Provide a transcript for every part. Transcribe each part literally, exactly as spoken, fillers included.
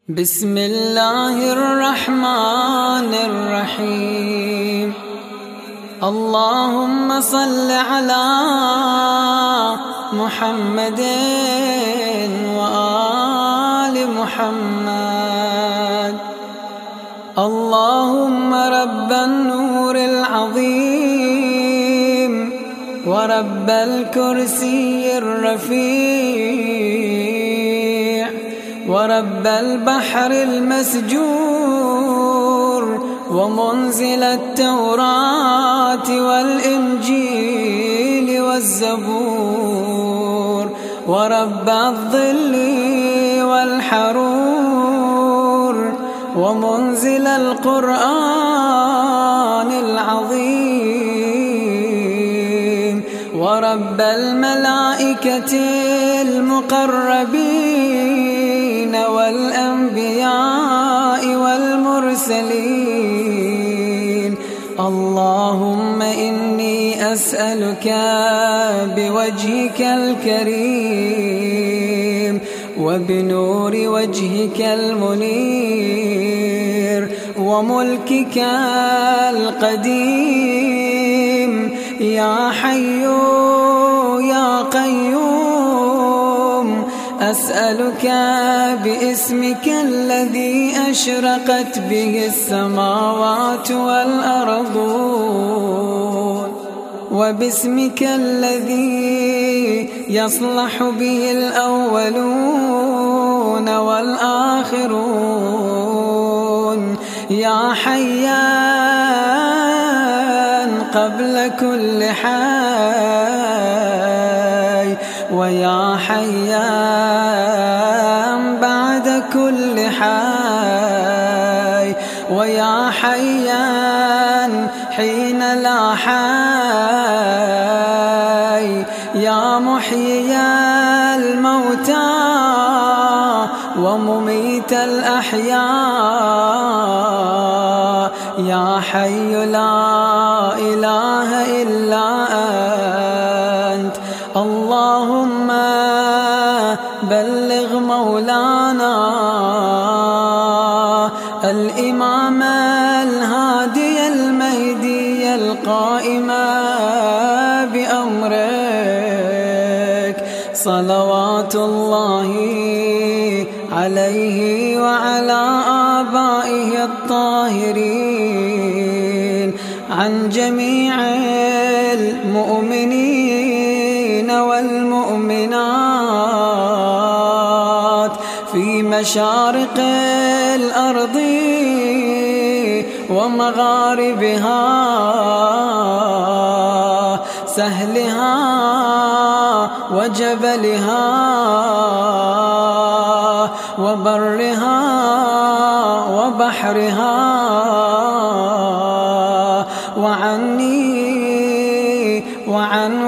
بسم الله الرحمن الرحيم. اللهم صل على محمد وآل محمد. اللهم رب النور العظيم ورب الكرسي الرفيع ورب البحر المسجور ومنزل التوراة والإنجيل والزبور ورب الظل والحرور ومنزل القرآن العظيم ورب الملائكة المقربين والأنبياء والمرسلين. اللهم إني أسألك بوجهك الكريم وبنور وجهك المنير وملكك القديم يا حي يا قيوم، أسألك باسمك الذي أشرقت به السماوات والأرض وباسمك الذي يصلح به الأولون والآخرون يا حيان قبل كل حي ويا حيان بعد كل حي ويا حيان حين لا حي يا محيي الموتى ومميت الأحياء يا حي لا إله إلا أنت. اللهم بلغ مولانا الإمام الهادي المهدي القائم بأمرك صلوات الله عليه وعلى آبائه الطاهرين، عن جميع المؤمنين والمؤمنات في مشارق الأرض ومغاربها، سهلها وجبلها وبرها وبحرها، وعني وعن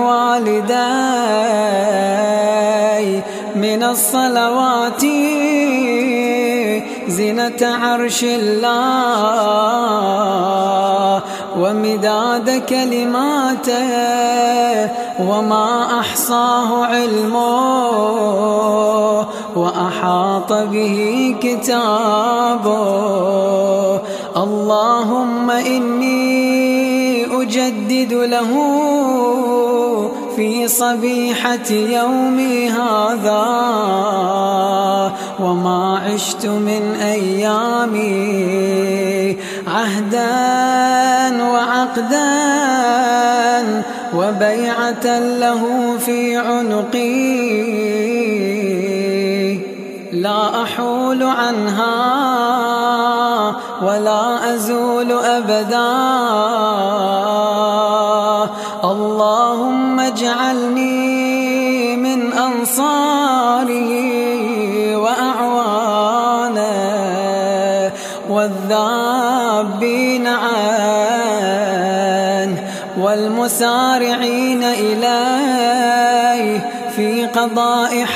والدي من الصلوات زينة عرش الله ومداد كلماته وما أحصاه علمه وأحاط به كتابه. اللهم إني أجدد له في صبيحة يومي هذا وما عشت من أيامي عهدا وعقدا وبيعة له في عنقي لا أحول عنها ولا أزول أبدا. اللهم اجعلني من أنصاره وأعوانه والذابين عنه والمسارعين إليه في قضاء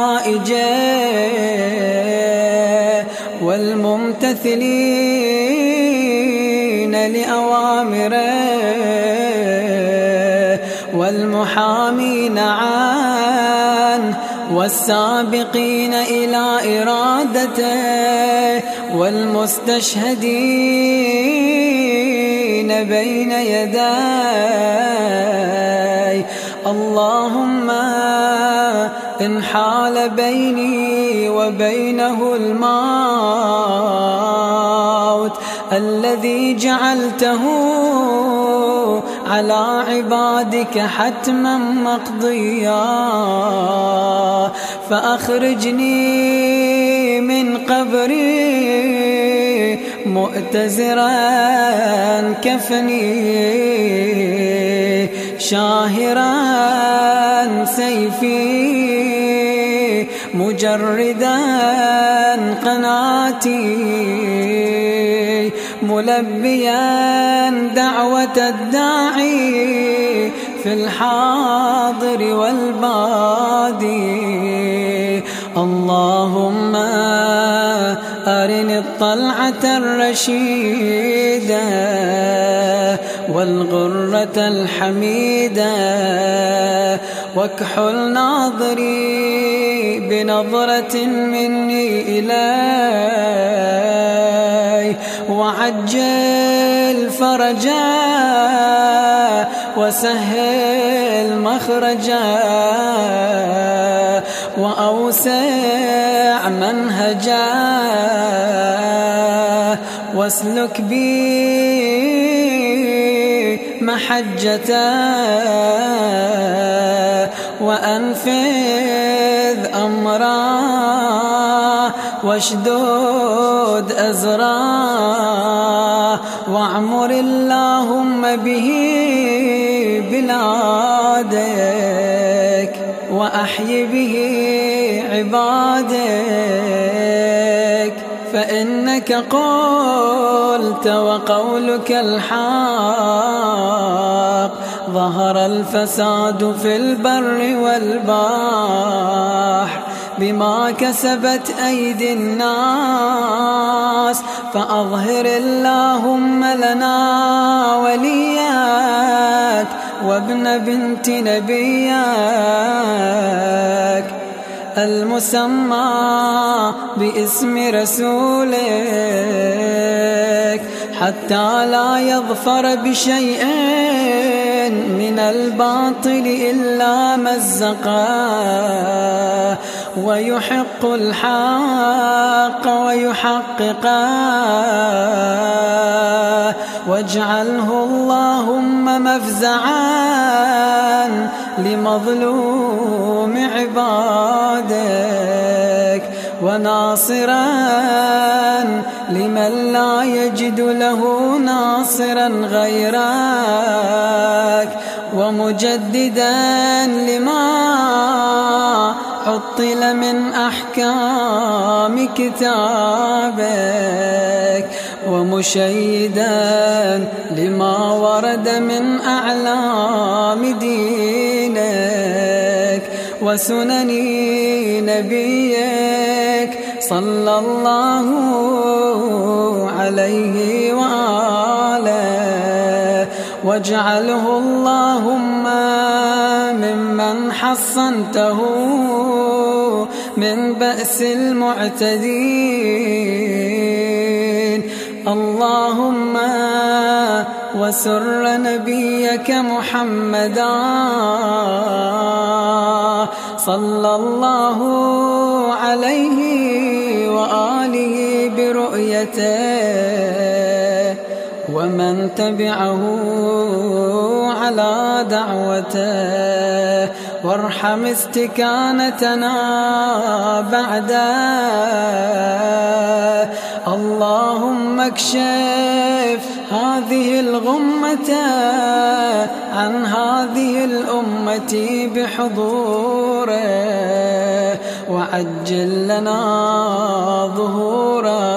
حوائجه والممتثلين لأوامره والمحامين عنه والسابقين إلى إرادته والمستشهدين بين يديه. اللهم إن حال بيني وبينه الموت الذي جعلته على عبادك حتما مقضيا فأخرجني من قبري مؤتزرا كفني شاهرا سيفي مجردا قناتي ملبيا دعوة الداعي في الحاضر والبادي. اللهم أرني الطلعة الرشيدة والغرة الحميدة واكحل ناظري بنظرة مني إليه وعجل فرجا وسهل مخرجا وأوسع منهجا واسلك بي محجة وأنفذ أمرا واشدد أزرا واعمر اللهم به بلادك وأحي به عبادك فإنك قلت وقولك الحق ظهر الفساد في البر والبحر بما كسبت أيدي الناس فأظهر اللهم لنا ولياك وابن بنت نبيك المسمى باسم رسولك حتى لا يظفر بشيء من الباطل إلا مزقا ويحق الحق ويحققا واجعله اللهم مفزعا لمظلوم عبادك وناصرا لمن لا يجد له ناصرا غيرك ومجددا لما عطل من أحكام كتابك ومشيدا لما ورد من أعلام دينك وسنن نبيك صلى الله عليه وآله واجعله اللهم ممن حصنته من بأس المعتدين. اللهم وسر نبيك محمدا صلى الله عليه وآله برؤيته ومن تبعه على دعوته وارحم استكانتنا بعده. اللهم اكشف هذه الغمة عن هذه الأمة بحضوره وعجل لنا ظهوره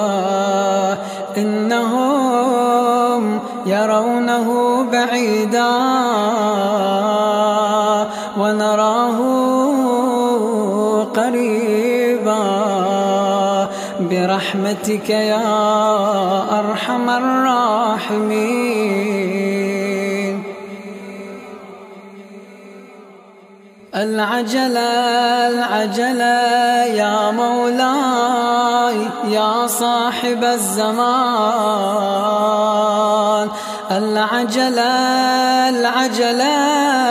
إنهم يرونه بعيدا ونراه قريبا برحمتك يا أرحم الراحمين. العجلة العجلة يا مولاي يا صاحب الزمان، العجلة العجلة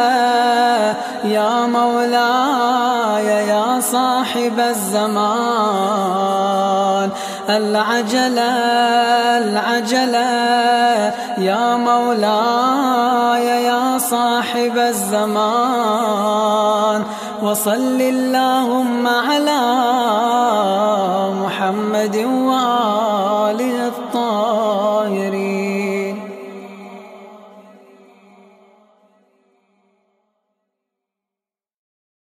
يا مولاي يا صاحب الزمان، العجلة العجلة يا مولاي يا صاحب الزمان، وصل اللهم على محمد وآله.